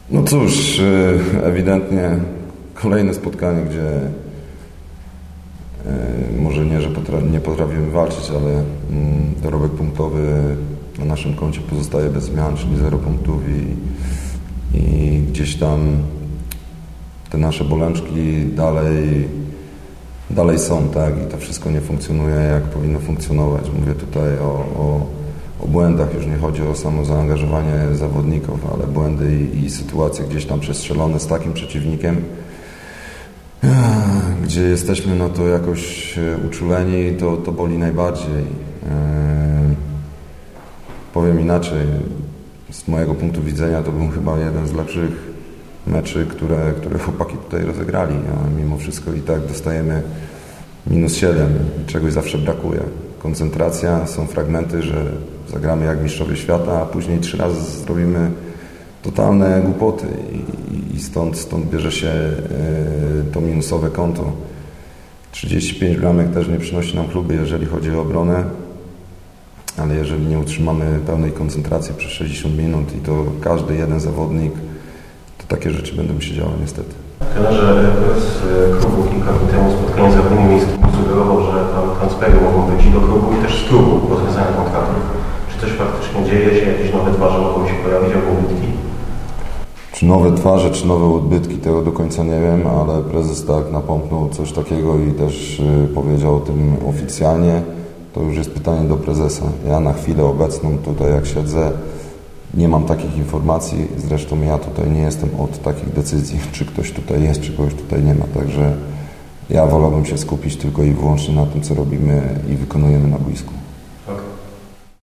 No cóż, ewidentnie kolejne spotkanie, gdzie może nie, że nie potrafimy walczyć, ale dorobek punktowy na naszym koncie pozostaje bez zmian, czyli 0 punktów i gdzieś tam te nasze bolączki dalej są, tak? I to wszystko nie funkcjonuje, jak powinno funkcjonować. Mówię tutaj o błędach, już nie chodzi o samo zaangażowanie zawodników, ale błędy i sytuacje gdzieś tam przestrzelone z takim przeciwnikiem, gdzie jesteśmy no to jakoś uczuleni, to boli najbardziej. Powiem inaczej, z mojego punktu widzenia to był chyba jeden z lepszych meczy, które chłopaki tutaj rozegrali, a mimo wszystko i tak dostajemy -7, czegoś zawsze brakuje. Koncentracja, są fragmenty, że zagramy jak mistrzowie świata, a później 3 razy zrobimy totalne głupoty i stąd bierze się to minusowe konto. 35 bramek też nie przynosi nam chluby, jeżeli chodzi o obronę, ale jeżeli nie utrzymamy pełnej koncentracji przez 60 minut i to każdy jeden zawodnik, to takie rzeczy będą się działy niestety. Trenerze, z klubu kilka dni temu spotkanie z Radomiem Miejskim sugerował, że tam transfery mogą być i do klubu, i też z klubu rozwiązania kontraktów. Czy coś faktycznie dzieje się, jakieś nowe twarze mogą się pojawić albo odbytki? Czy nowe twarze, czy nowe odbytki, tego do końca nie wiem, ale prezes tak napomknął coś takiego i też powiedział o tym oficjalnie. To już jest pytanie do prezesa. Ja na chwilę obecną tutaj jak siedzę, nie mam takich informacji, zresztą ja tutaj nie jestem od takich decyzji, czy ktoś tutaj jest, czy kogoś tutaj nie ma, także ja wolałbym się skupić tylko i wyłącznie na tym, co robimy i wykonujemy na boisku.